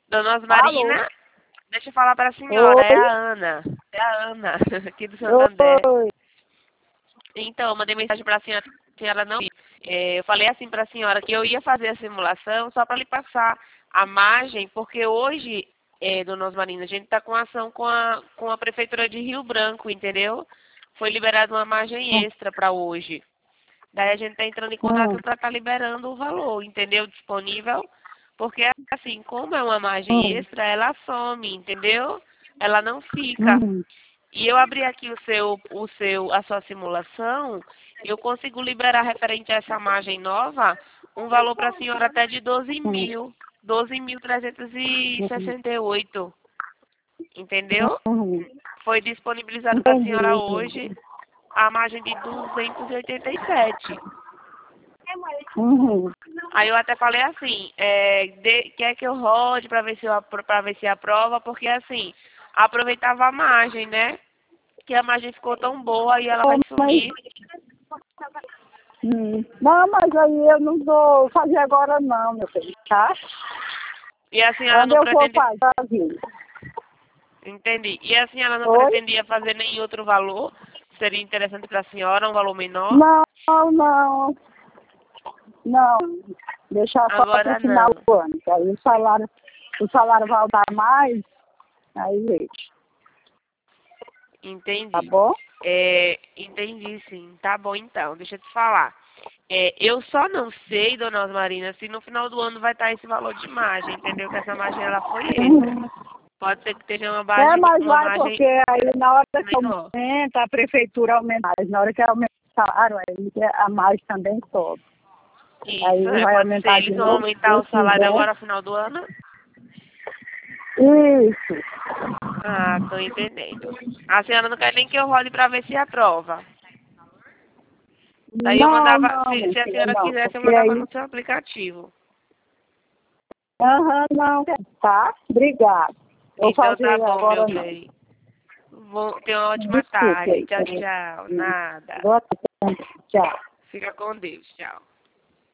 Dona Alô? Osmarina, deixa eu falar para a senhora, é Oi? a Ana. É a Ana, aqui do Santander. Oi. Então, eu mandei mensagem para a senhora não viu. Eu falei assim para a senhora que eu ia fazer a simulação só para lhe passar a margem, porque hoje, Dona Osmarina, a gente está com ação com a Prefeitura de Rio Branco, entendeu? Foi liberada uma margem extra para hoje. Daí a gente está entrando em contato Hum, para estar liberando o valor, entendeu? Disponível. Porque, assim, como é uma margem hum, extra, ela some, entendeu? Ela não fica. hum, E eu abri aqui a sua simulação, eu consigo liberar referente a essa margem nova, um valor para a senhora até de 12 hum, mil, 12.368, entendeu? hum. Foi disponibilizado para a senhora Entendi. hoje a margem de 287. Uhum. Aí eu até falei assim, quer que eu rode para ver se aprova, porque assim, aproveitava a margem, né? Que a margem ficou tão boa e ela Ô, vai Mas, sumir. não, mas aí eu não vou fazer agora não, meu filho, tá? E a senhora Quando não eu for pretende. fazer. Entendi. E a senhora não Oi? pretendia fazer nenhum outro valor? Seria interessante para a senhora, um valor menor? Não, não, não. Deixar só para Agora o final não. do ano. Que aí o salário vai dar mais, aí deixa. Tá Entendi. bom? Entendi sim. Tá bom então, deixa eu te falar. Eu só não sei, dona Osmarina, se no final do ano vai estar esse valor de margem, entendeu? Que essa margem ela foi extra. Uhum. Pode ser que esteja Mas uma vai margem porque aí na hora que menor. aumenta, a prefeitura aumenta. Na hora que aumenta o salário, aí a mais também sobe. Aí Isso, vai pode ser. aumentar de Eles vão novo, aumentar se o salário quiser. agora no final do ano? Isso. Ah, tô entendendo. A senhora não quer nem que eu role para ver se aprova. Daí eu Não, mandava, não, minha se a filha, senhora não. quisesse, eu Porque mandava aí. no seu aplicativo. Aham, não. Tá? Obrigada. Vou Então tá fazer bom, meu agora não. bem. Tenha uma ótima Desculpe tarde. aí. Tchau, tchau. Nada. Boa tarde. Tchau. Fica com Deus. Tchau.